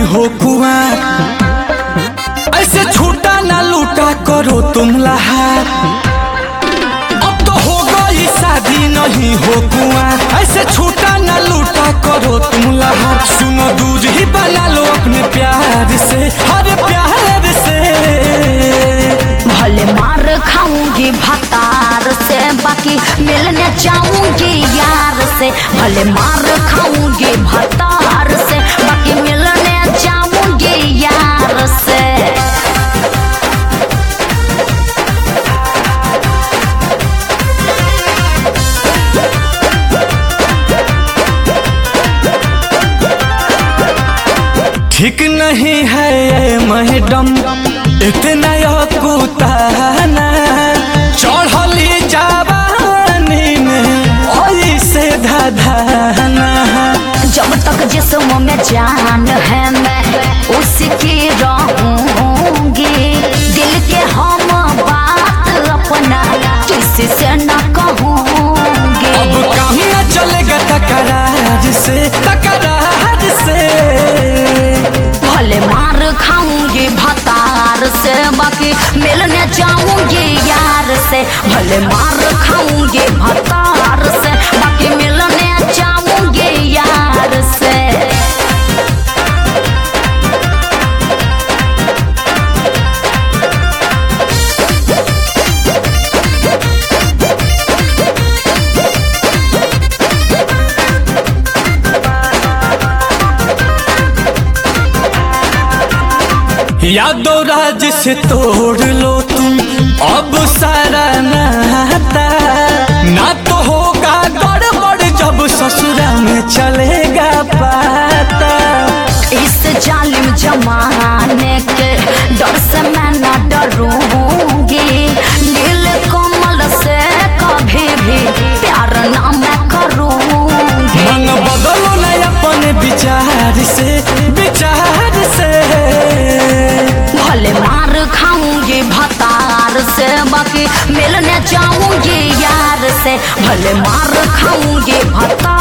हो कुआं, ऐसे छूटा ना लूटा करो तुम लहार। अब तो हो गई शादी नहीं हो कुआं, ऐसे छूटा ना लूटा करो तुम लहार। सुनो दूध ही बना लो अपने प्यार से, हर प्यार से। भले मार खाऊंगी भतार से, बाकी मिलने जाऊंगी यार से। भले मार खाऊंगी भतार से, बाकी मिलने जाऊंगी यार से। ठीक नहीं है मैडम इतना कुताना, चढ़ली जवानी में ऐसे धाधाना। जब तक जिस्म में जान है मैं उसी की रहूंगी, दिल के हम बात अपना किसी से न कहूंगी। अब कहाँ चलेगा तकरार से, तकरार से। भले मार खाऊंगी भतार से, बाकी मिलने जाऊंगी यार से। भले मार खाऊंगी भतार से, बाकी मिलने जाऊंगी यार से। यादव राज से तोड़ लो तुम अब सारा नाता, ना तो होगा गड़बड़ जब ससुरा में चलेगा पाता। इस जालिम जमाने के डर से मैं न डरूंगी, नील कमल से कभी भी प्यार ना मैं करूंगी। मन बदलो न अपने विचार से, विचार से। भले मार खाऊंगी भतार से, बाकी मिलने जाऊंगी यार से। भले मार खाऊंगी भतार